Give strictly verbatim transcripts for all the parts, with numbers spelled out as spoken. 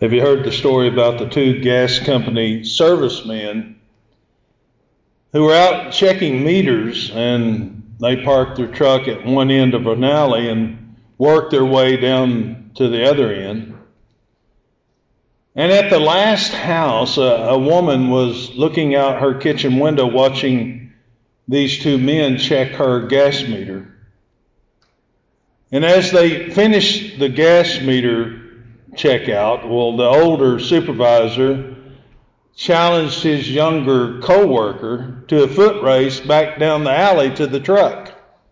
Have you heard the story about the two gas company servicemen who were out checking meters, and they parked their truck at one end of an alley and worked their way down to the other end? And at the last house, a, a woman was looking out her kitchen window watching these two men check her gas meter. And as they finished the gas meter checkout, well, the older supervisor challenged his younger co-worker to a foot race back down the alley to the truck.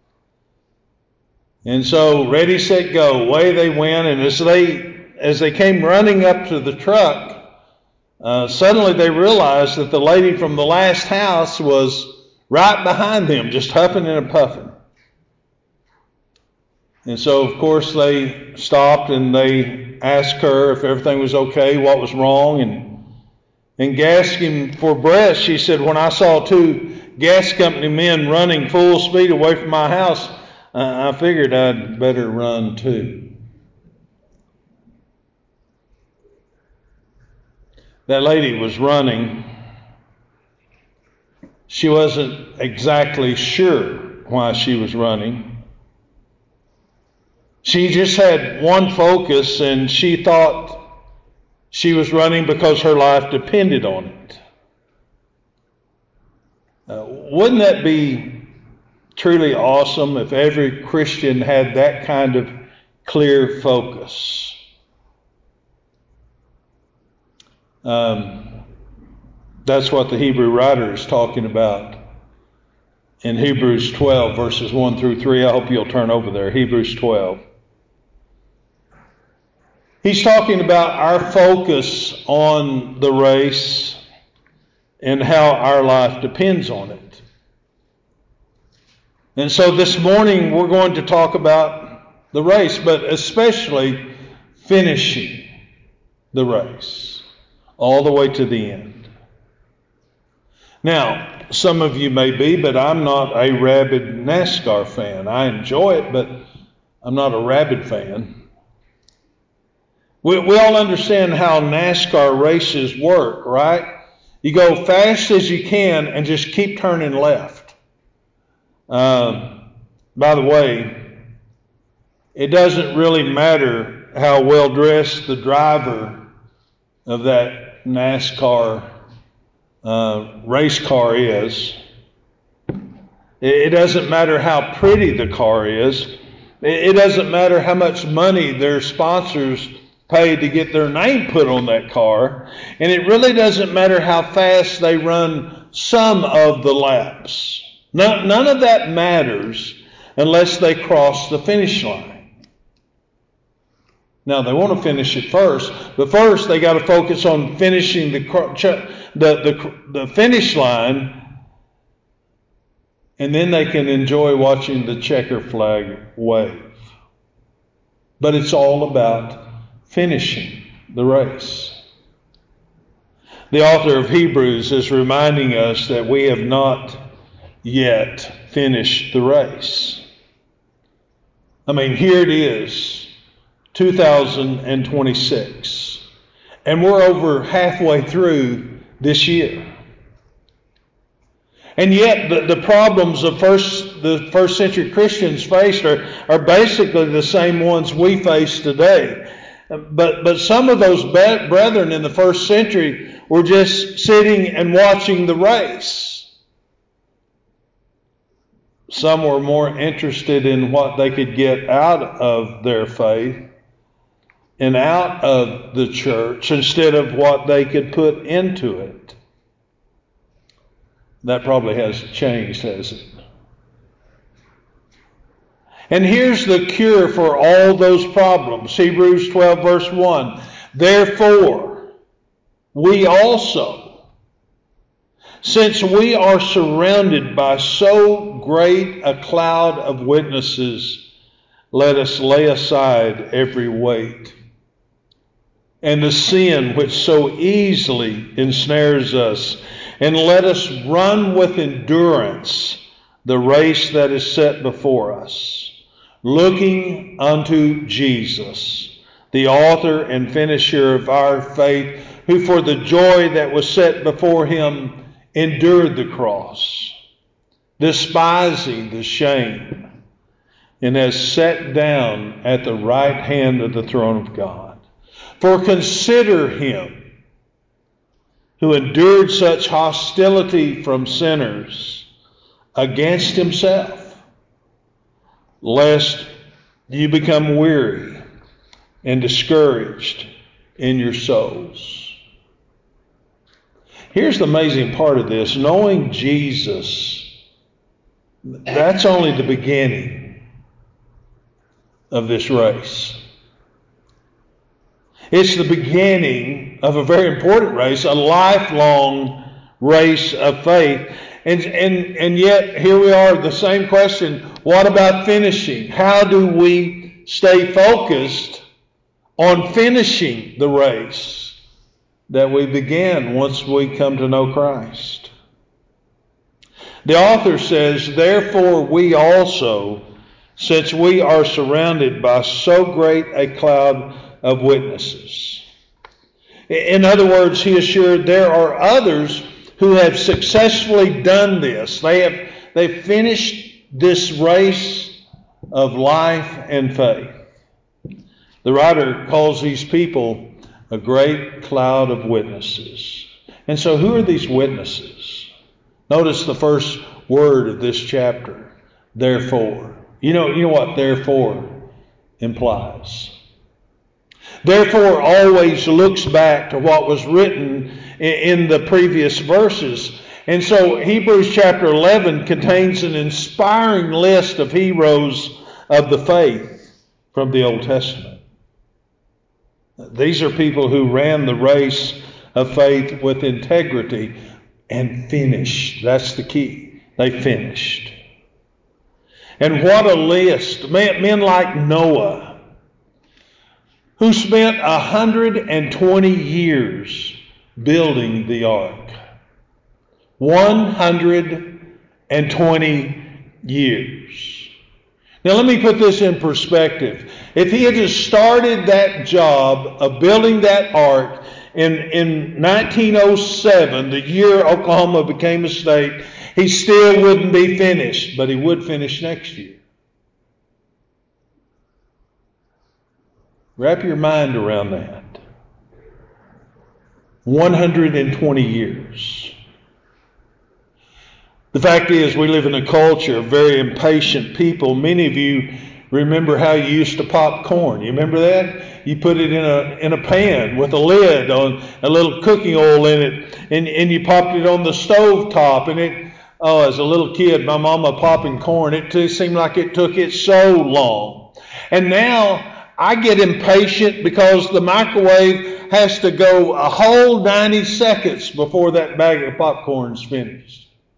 And so, ready, set, go, away they went, and as they As they came running up to the truck, uh, suddenly they realized that the lady from the last house was right behind them, just huffing and puffing. And so, of course, they stopped and they asked her if everything was okay, what was wrong. And, and gasping for breath, she said, when I saw two gas company men running full speed away from my house, uh, I figured I'd better run too. That lady was running. She wasn't exactly sure why she was running. She just had one focus, and she thought she was running because her life depended on it. Uh, wouldn't that be truly awesome if every Christian had that kind of clear focus? Um, that's what the Hebrew writer is talking about in Hebrews twelve, verses one through three. I hope you'll turn over there. Hebrews twelve. He's talking about our focus on the race and how our life depends on it. And so this morning we're going to talk about the race, but especially finishing the race all the way to the end. Now, some of you may be, but I'm not a rabid NASCAR fan. I enjoy it, but I'm not a rabid fan. We, we all understand how NASCAR races work, right? You go fast as you can and just keep turning left. Um, by the way, it doesn't really matter how well dressed the driver of that NASCAR uh, race car is. It doesn't matter how pretty the car is. It doesn't matter how much money their sponsors pay to get their name put on that car. And it really doesn't matter how fast they run some of the laps. None, none of that matters unless they cross the finish line. Now, they want to finish it first, but first they got to focus on finishing the, the, the, the finish line, and then they can enjoy watching the checker flag wave. But it's all about finishing the race. The author of Hebrews is reminding us that we have not yet finished the race. I mean, here it is. two thousand twenty-six. And we're over halfway through this year. And yet the, the problems of first the first century Christians faced are, are basically the same ones we face today. But, but some of those brethren in the first century were just sitting and watching the race. Some were more interested in what they could get out of their faith and out of the church instead of what they could put into it. That probably hasn't changed, has it? And here's the cure for all those problems. Hebrews twelve, verse one. Therefore, we also, since we are surrounded by so great a cloud of witnesses, let us lay aside every weight and the sin which so easily ensnares us, and let us run with endurance the race that is set before us, looking unto Jesus, the author and finisher of our faith, who for the joy that was set before him endured the cross, despising the shame, and has sat down at the right hand of the throne of God. For consider him who endured such hostility from sinners against himself, lest you become weary and discouraged in your souls. Here's the amazing part of this. Knowing Jesus, that's only the beginning of this race. It's the beginning of a very important race, a lifelong race of faith. And, and, and yet, here we are, the same question. What about finishing? How do we stay focused on finishing the race that we began once we come to know Christ? The author says, therefore we also, since we are surrounded by so great a cloud of witnesses. In other words, he assured there are others who have successfully done this. They have they've finished this race of life and faith. The writer calls these people a great cloud of witnesses. And so who are these witnesses? Notice the first word of this chapter, therefore. You know, you know what therefore implies. Therefore always looks back to what was written in the previous verses. And so Hebrews chapter eleven contains an inspiring list of heroes of the faith from the Old Testament. These are people who ran the race of faith with integrity and finished. That's the key. They finished. And what a list. Men, men like Noah, who spent one hundred twenty years building the ark. one hundred twenty years. Now let me put this in perspective. If he had just started that job of building that ark in, in nineteen oh seven, the year Oklahoma became a state, he still wouldn't be finished, but he would finish next year. Wrap your mind around that. one hundred twenty years. The fact is, we live in a culture of very impatient people. Many of you remember how you used to pop corn. You remember that? You put it in a in a pan with a lid on a little cooking oil in it, and, and you popped it on the stove top. And it, oh, as a little kid, my mama popping corn, it t- seemed like it took it so long. And now I get impatient because the microwave has to go a whole ninety seconds before that bag of popcorn is finished.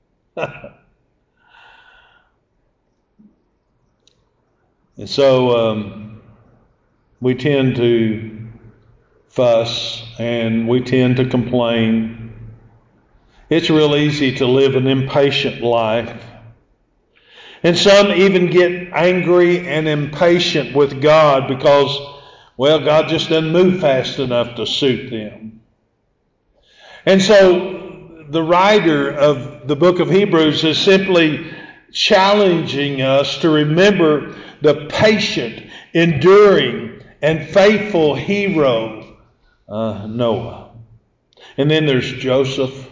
And so um, we tend to fuss and we tend to complain. It's real easy to live an impatient life. And some even get angry and impatient with God because, well, God just doesn't move fast enough to suit them. And so the writer of the book of Hebrews is simply challenging us to remember the patient, enduring, and faithful hero, uh, Noah. And then there's Joseph,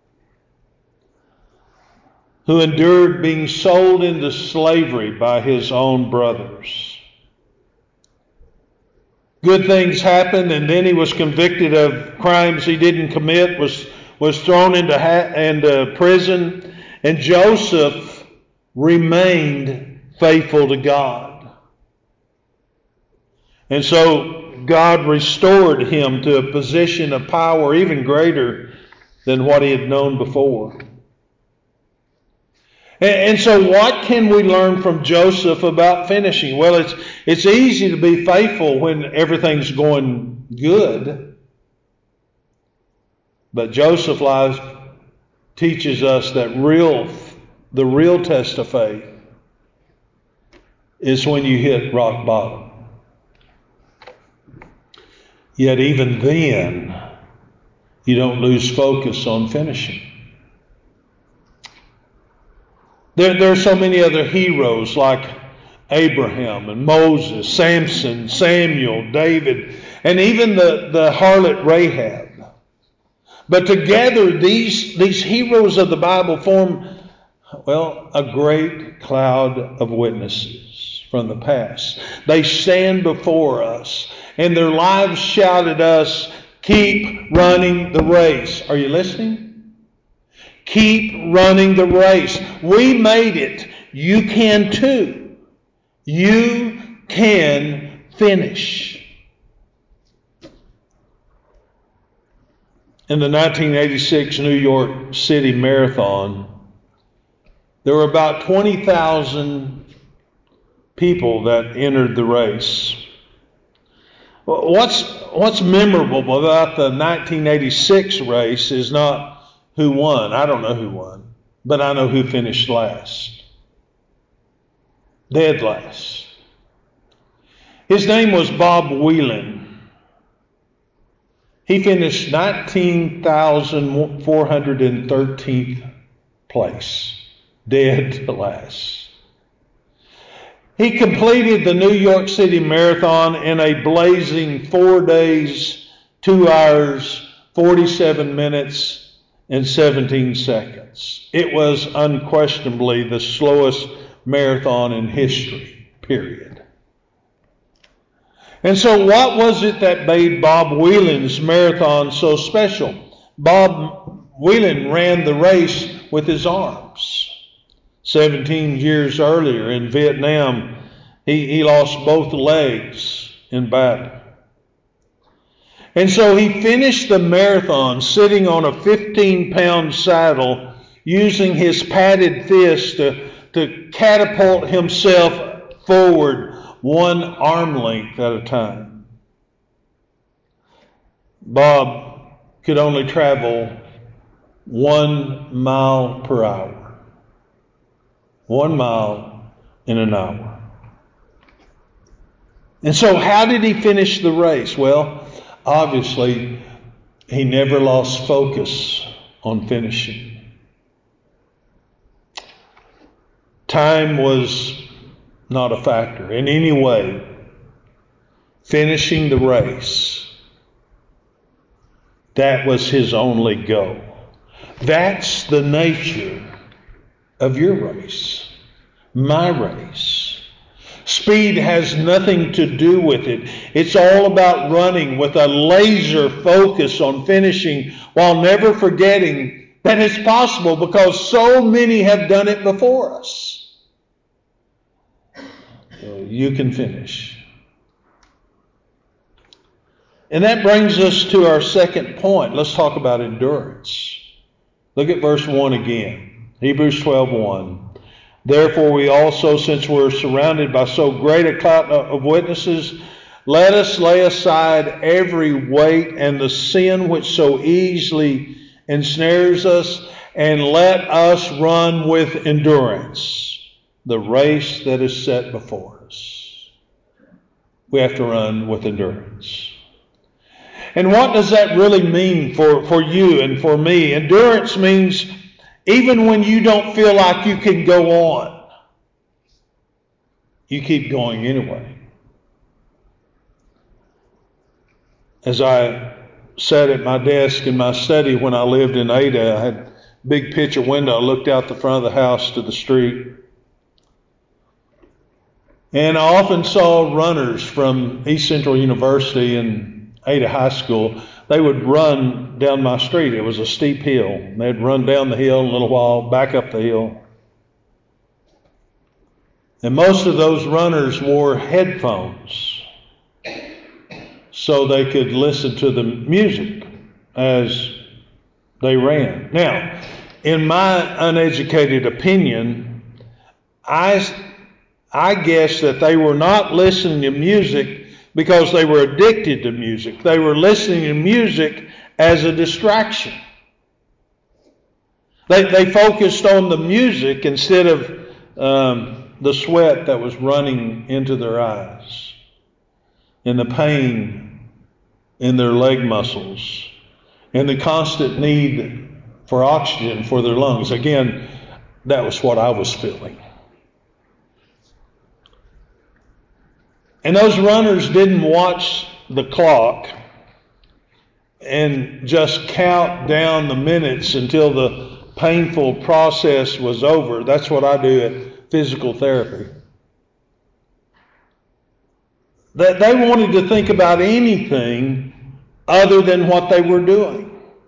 who endured being sold into slavery by his own brothers. Good things happened, and then he was convicted of crimes he didn't commit, was, was thrown into, ha- into prison, and Joseph remained faithful to God. And so God restored him to a position of power even greater than what he had known before. And so what can we learn from Joseph about finishing? Well, it's it's easy to be faithful when everything's going good. But Joseph's life teaches us that real the real test of faith is when you hit rock bottom. Yet even then, you don't lose focus on finishing. There, there are so many other heroes like Abraham and Moses, Samson, Samuel, David, and even the, the harlot Rahab. But together, these, these heroes of the Bible form, well, a great cloud of witnesses from the past. They stand before us, and their lives shout at us, keep running the race. Are you listening? Keep running the race. We made it. You can too. You can finish. In the nineteen eighty-six New York City Marathon, there were about twenty thousand people that entered the race. What's, what's memorable about the nineteen eighty-six race is not who won. I don't know who won, but I know who finished last. Dead last. His name was Bob Whelan. He finished nineteen thousand four hundred thirteenth place, dead last. He completed the New York City Marathon in a blazing four days, two hours, forty-seven minutes, and seventeen seconds. It was unquestionably the slowest marathon in history, period. And so what was it that made Bob Whelan's marathon so special? Bob Whelan ran the race with his arms. seventeen years earlier in Vietnam, he, he lost both legs in battle. And so he finished the marathon sitting on a fifteen pound saddle, using his padded fist to, to catapult himself forward one arm length at a time. Bob could only travel one mile per hour. One mile in an hour. And so how did he finish the race? Well, obviously, he never lost focus on finishing. Time was not a factor in any way. Finishing the race, that was his only goal. That's the nature of your race, my race. Speed has nothing to do with it. It's all about running with a laser focus on finishing, while never forgetting that it's possible because so many have done it before us. You can finish. And that brings us to our second point. Let's talk about endurance. Look at verse one again. Hebrews twelve one. Therefore we also, since we're surrounded by so great a cloud of witnesses, let us lay aside every weight and the sin which so easily ensnares us, and let us run with endurance the race that is set before us. We have to run with endurance. And what does that really mean for, for you and for me? Endurance means even when you don't feel like you can go on, you keep going anyway. As I sat at my desk in my study when I lived in Ada, I had a big picture window. I looked out the front of the house to the street. And I often saw runners from East Central University and Ada High School. They would run down my street. It was a steep hill. They'd run down the hill a little while, back up the hill. And most of those runners wore headphones so they could listen to the music as they ran. Now, in my uneducated opinion, I I guess that they were not listening to music because they were addicted to music. They were listening to music as a distraction. They, they focused on the music instead of um, the sweat that was running into their eyes and the pain in their leg muscles and the constant need for oxygen for their lungs. Again, that was what I was feeling. And those runners didn't watch the clock and just count down the minutes until the painful process was over. That's what I do at physical therapy. That they wanted to think about anything other than what they were doing,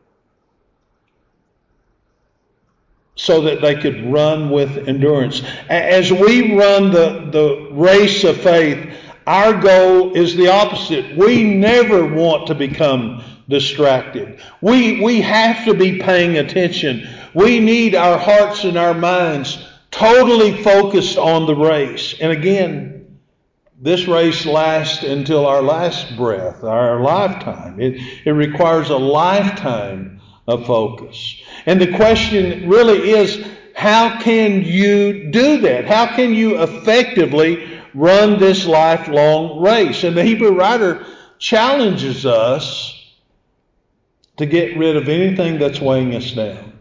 so that they could run with endurance. As we run the, the race of faith, our goal is the opposite. We never want to become distracted. We, we have to be paying attention. We need our hearts and our minds totally focused on the race. And again, this race lasts until our last breath, our lifetime. It, it requires a lifetime of focus. And the question really is, how can you do that? How can you effectively run this lifelong race? And the Hebrew writer challenges us to get rid of anything that's weighing us down.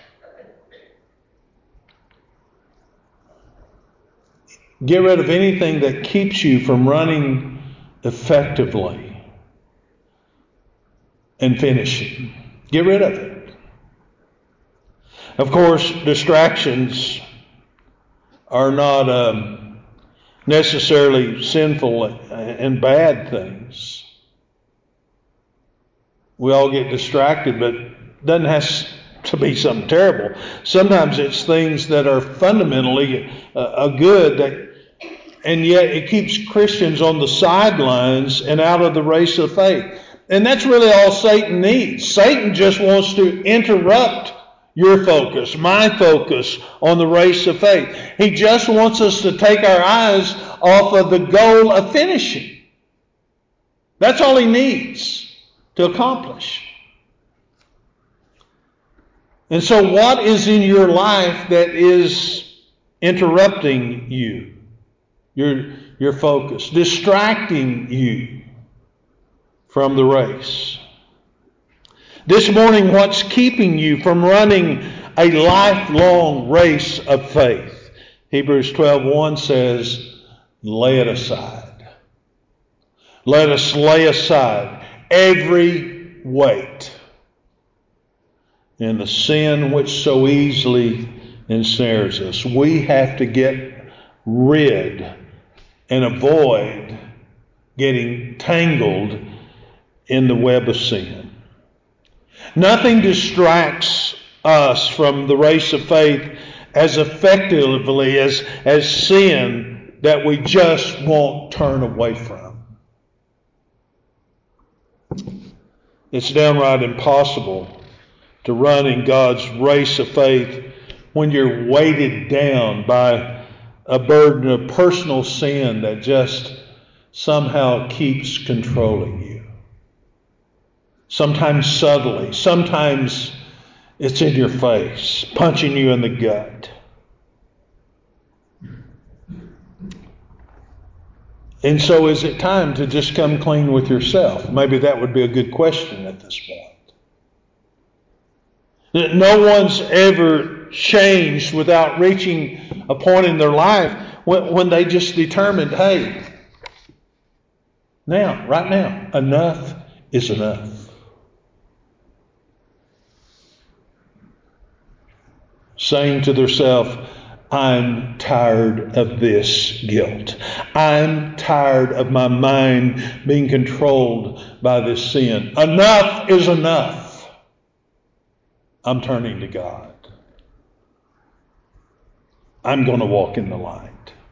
Get rid of anything that keeps you from running effectively and finishing. Get rid of it. Of course, distractions are not um, necessarily sinful and bad things. We all get distracted, but it doesn't have to be something terrible. Sometimes it's things that are fundamentally a, a good, that, and yet it keeps Christians on the sidelines and out of the race of faith. And that's really all Satan needs. Satan just wants to interrupt your focus, my focus on the race of faith. He just wants us to take our eyes off of the goal of finishing. That's all he needs to accomplish. And so what is in your life that is interrupting you, your, your focus, distracting you from the race? This morning, what's keeping you from running a lifelong race of faith? Hebrews twelve one says, lay it aside. Let us lay aside every weight and the sin which so easily ensnares us. We have to get rid and avoid getting tangled in the web of sin. Nothing distracts us from the race of faith as effectively as, as sin that we just won't turn away from. It's downright impossible to run in God's race of faith when you're weighted down by a burden of personal sin that just somehow keeps controlling you. Sometimes subtly, sometimes it's in your face, punching you in the gut. And so is it time to just come clean with yourself? Maybe that would be a good question at this point. No one's ever changed without reaching a point in their life when, when they just determined, hey, now, right now, enough is enough. Saying to themselves, I'm tired of this guilt. I'm tired of my mind being controlled by this sin. Enough is enough. I'm turning to God. I'm going to walk in the light.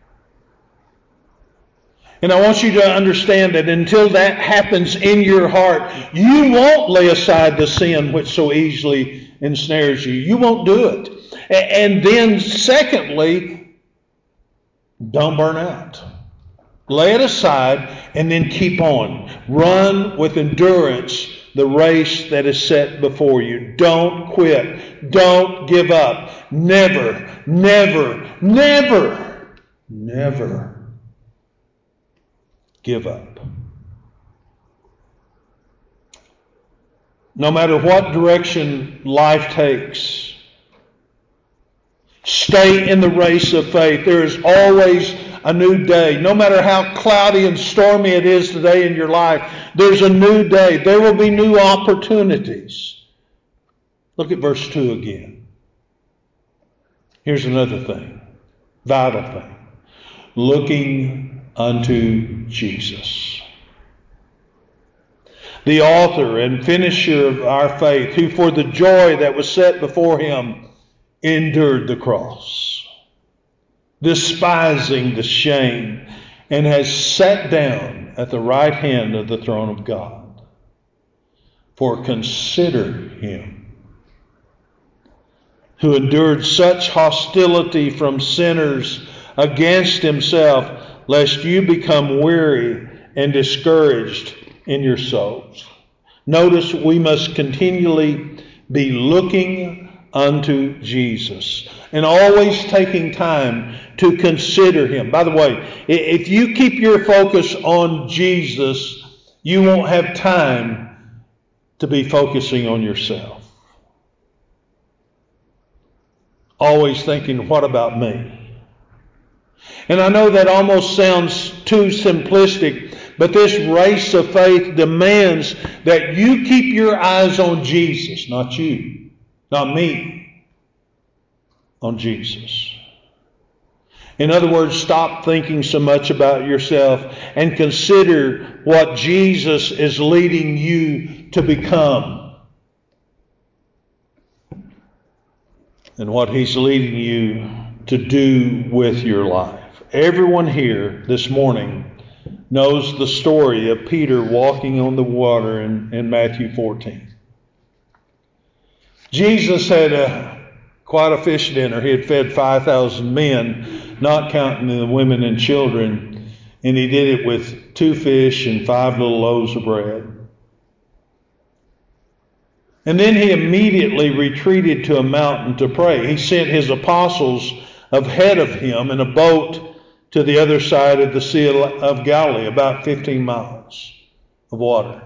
And I want you to understand that until that happens in your heart, you won't lay aside the sin which so easily ensnares you. You won't do it. And then secondly, don't burn out. Lay it aside and then keep on. Run with endurance the race that is set before you. Don't quit. Don't give up. Never, never, never, never give up. No matter what direction life takes, stay in the race of faith. There is always a new day. No matter how cloudy and stormy it is today in your life, there's a new day. There will be new opportunities. Look at verse two again. Here's another thing, vital thing. Looking unto Jesus, the author and finisher of our faith, who for the joy that was set before him endured the cross, despising the shame, and has sat down at the right hand of the throne of God. For consider him who endured such hostility from sinners against himself, lest you become weary and discouraged in your souls. Notice we must continually be looking unto Jesus and always taking time to consider him. By the way, if you keep your focus on Jesus, you won't have time to be focusing on yourself. Always thinking, what about me? And I know that almost sounds too simplistic, but this race of faith demands that you keep your eyes on Jesus, not you, not me, on Jesus. In other words, stop thinking so much about yourself and consider what Jesus is leading you to become and what he's leading you to do with your life. Everyone here this morning knows the story of Peter walking on the water in, in Matthew fourteen. Jesus had a, quite a fish dinner. He had fed five thousand men, not counting the women and children, and he did it with two fish and five little loaves of bread. And then he immediately retreated to a mountain to pray. He sent his apostles ahead of him in a boat to the other side of the Sea of Galilee, about fifteen miles of water.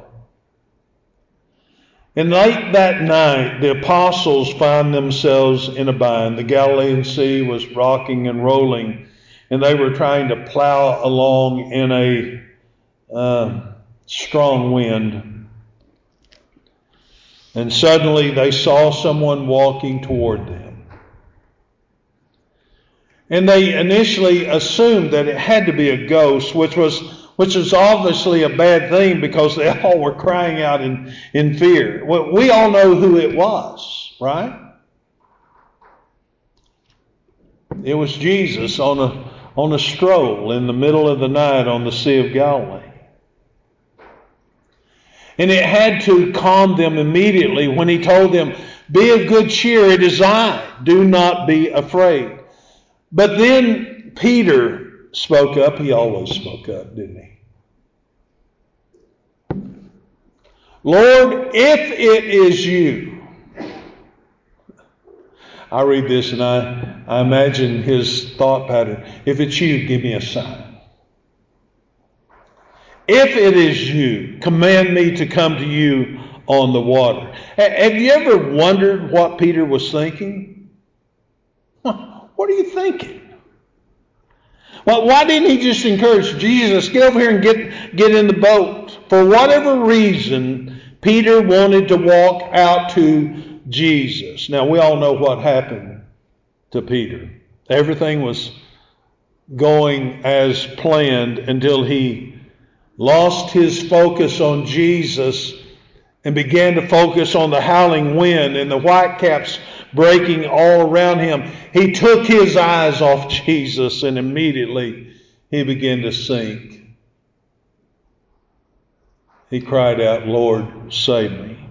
And late that night, the apostles found themselves in a bind. The Galilean Sea was rocking and rolling, and they were trying to plow along in a uh, strong wind. And suddenly they saw someone walking toward them. And they initially assumed that it had to be a ghost, which was which was obviously a bad thing because they all were crying out in, in fear. Well, we all know who it was, right? It was Jesus on a on a stroll in the middle of the night on the Sea of Galilee. And it had to calm them immediately when he told them, "Be of good cheer, it is I. Do not be afraid." But then Peter spoke up. He always spoke up, didn't he? "Lord, if it is you." I read this and I, I imagine his thought pattern. "If it's you, give me a sign. If it is you, command me to come to you on the water." Have you ever wondered what Peter was thinking? What are you thinking? Well, why didn't he just encourage Jesus, get over here and get, get in the boat? For whatever reason, Peter wanted to walk out to Jesus. Now, we all know what happened to Peter. Everything was going as planned until he lost his focus on Jesus and began to focus on the howling wind and the whitecaps breaking all around him. He took his eyes off Jesus and immediately he began to sink. He cried out, "Lord, save me."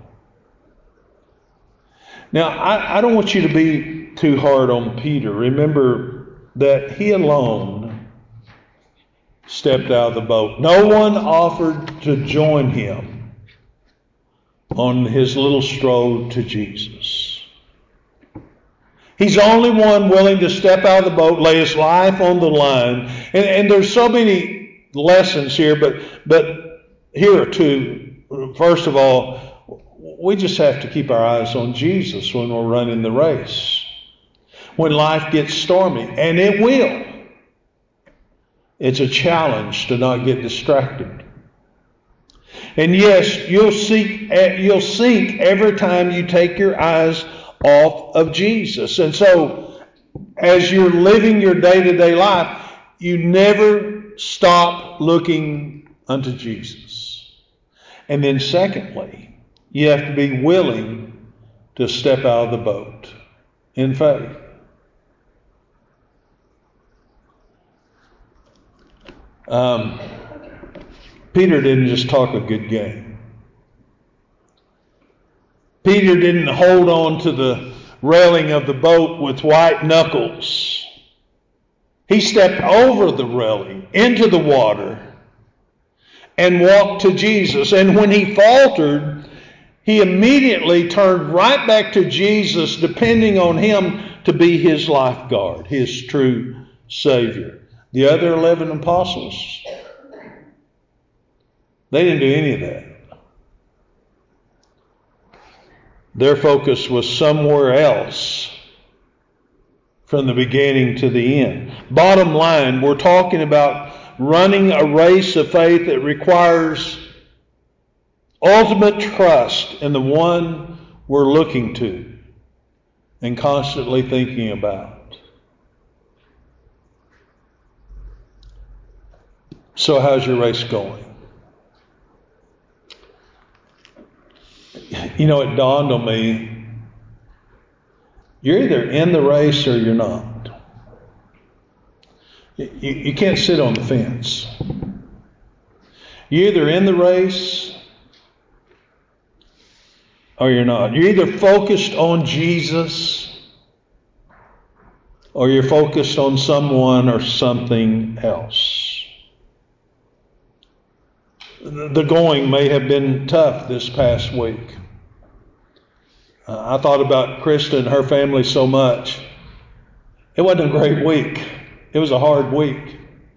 Now, I, I don't want you to be too hard on Peter. Remember that he alone stepped out of the boat. No one offered to join him on his little stroll to Jesus. He's the only one willing to step out of the boat, lay his life on the line. And, and there's so many lessons here, but, but here are two. First of all, we just have to keep our eyes on Jesus when we're running the race. When life gets stormy, and it will, it's a challenge to not get distracted. And yes, you'll seek, you'll sink every time you take your eyes off of Jesus. And so, as you're living your day-to-day life, you never stop looking unto Jesus. And then secondly, you have to be willing to step out of the boat in faith. Um, Peter didn't just talk a good game. Peter didn't hold on to the railing of the boat with white knuckles. He stepped over the railing into the water and walked to Jesus. And when he faltered, he immediately turned right back to Jesus, depending on him to be his lifeguard, his true Savior. The other eleven apostles, they didn't do any of that. Their focus was somewhere else from the beginning to the end. Bottom line, we're talking about running a race of faith that requires ultimate trust in the one we're looking to and constantly thinking about. So how's your race going? You know, it dawned on me, you're either in the race or you're not. You, you can't sit on the fence. You're either in the race or you're not. You're either focused on Jesus or you're focused on someone or something else. The going may have been tough this past week. Uh, I thought about Krista and her family so much. It wasn't a great week. It was a hard week.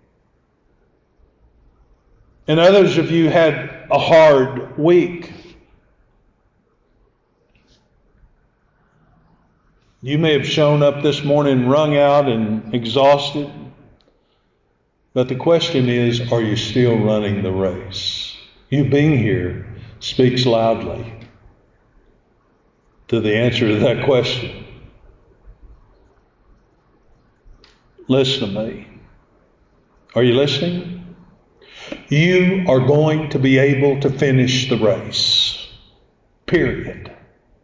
And others of you had a hard week. You may have shown up this morning wrung out and exhausted. But the question is, are you still running the race? You being here speaks loudly to the answer to that question. Listen to me. Are you listening? You are going to be able to finish the race. Period.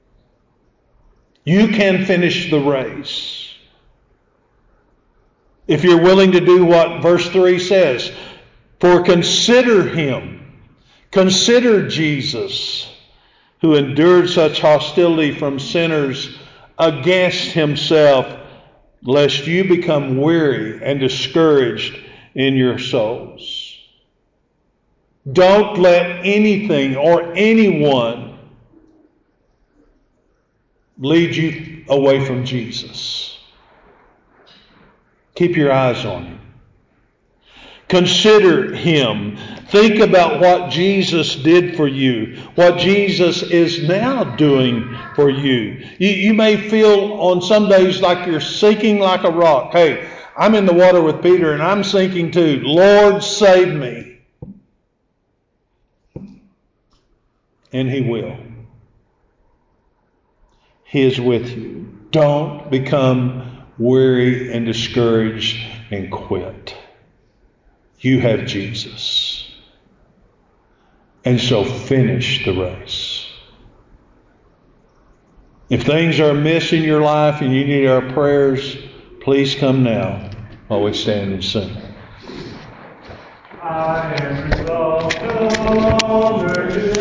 You can finish the race. If you're willing to do what verse three says, for consider him, consider Jesus, who endured such hostility from sinners against himself, lest you become weary and discouraged in your souls. Don't let anything or anyone lead you away from Jesus. Keep your eyes on him. Consider him. Think about what Jesus did for you, what Jesus is now doing for you. You, you may feel on some days like you're sinking like a rock. Hey, I'm in the water with Peter and I'm sinking too. Lord, save me. And he will. He is with you. Don't become weary and discouraged and quit. You have Jesus. And so finish the race. If things are amiss in your life and you need our prayers, please come now while we stand and sing. I am exalted.